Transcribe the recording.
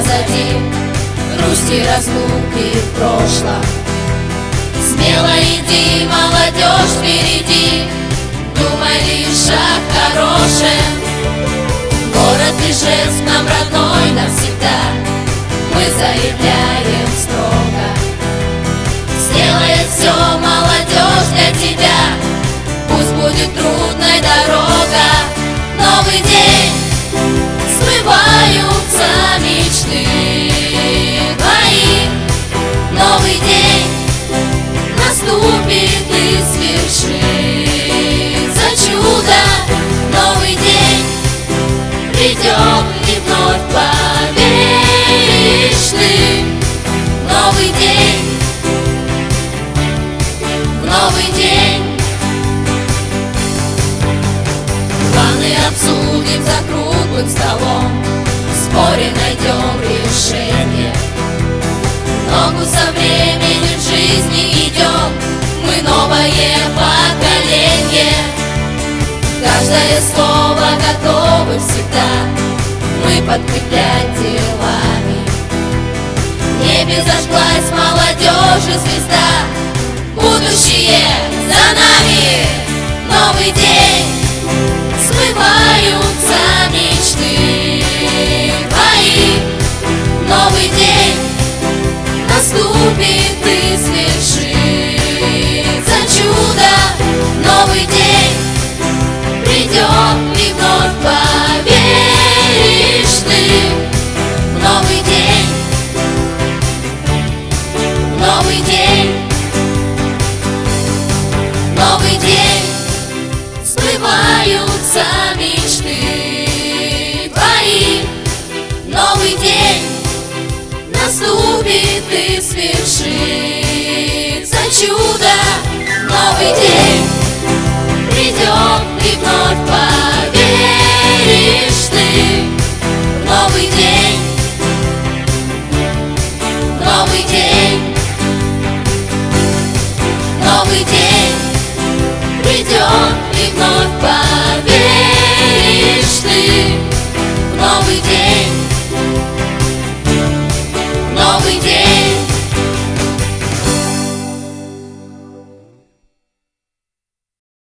позади, грусти, разлуки в прошлом. Смело иди, молодежь, впереди, думай лишь о хорошем. Город Ижевск нам родной навсегда, мы заявляем строго. Сделает все молодежь для тебя, пусть будет трудной дорога. Новый день, сбываются мечты твои. Новый день наступит и свершится чудо. Новый день придет и вновь поверишь ты. Новый день, новый день. Планы обсудим за круглым столом, в споре найдем решение. Ногу со временем в жизни идем, мы новое поколение. Каждое слово готовы всегда мы подкреплять делами. В небе зажглась молодежи звезда, будущее за нами. Новый день, сбываются мечты твои. Новый день наступит и свершится чудо. Новый день придет и вновь поверишь ты. Новый день, новый день, новый день. Сбываются мечты твои. Новый день наступит и свершится чудо. Новый день.